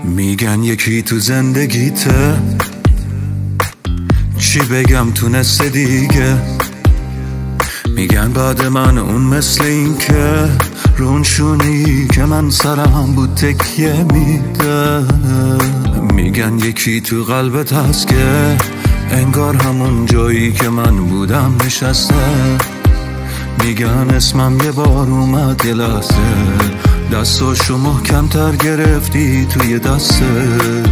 میگن یکی تو زندگیته، چی بگم تونسته دیگه. میگن بعد من اون مثل این که رونشونی که من سرم بود تکیه میده. میگن یکی تو قلبت هست که انگار همون جایی که من بودم نشسته. میگن اسمم یه بار اومد یه لحظه، دستاشو محکم‌تر گرفتی توی دسته.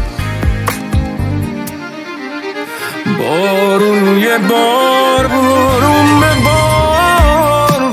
بارون یه بار بارون به بار،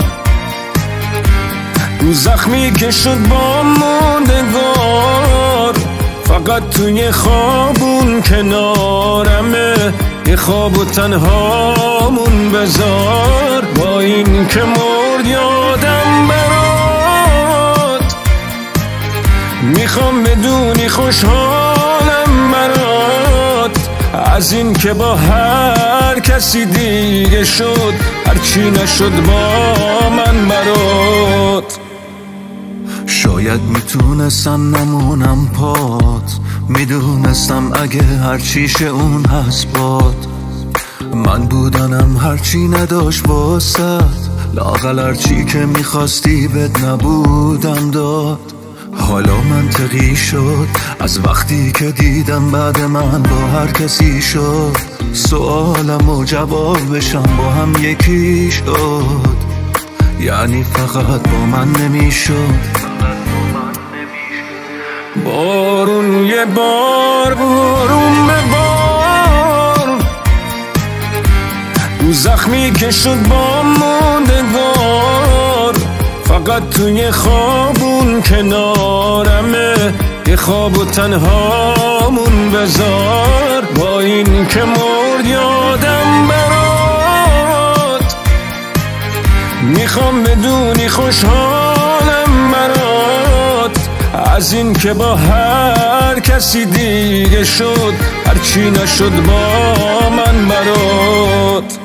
رو زخمی که شد با موندگار. فقط توی خوابون کنارمه، یه خواب و تنهامون بذار. با این که مرد یادم برات، میخوام بدونی خوشحالم برات. از این که با هر کسی دیگه شد، هرچی نشد با من برات. شاید میتونستم نمونم پات، میدونستم اگه هرچیشه اون هست باد. من بودنم هرچی نداشت واسد، لااقل هرچی که میخواستی بد نبودم داد. حالا منطقی شد از وقتی که دیدم بعد من با هر کسی شد. سوالم و جوابشم با هم یکی شد، یعنی فقط با من نمیشد. بارون یه بار بارون به بار، رو زخمی که شد با موندگار. فقط توی خوابون کنارمه، یه خواب و تنهامون بذار. با این که مرد یادم برات، میخوام بدونی خوشحالم برات. از این که با هر کسی دیگه شد، هرچی نشد با من برات.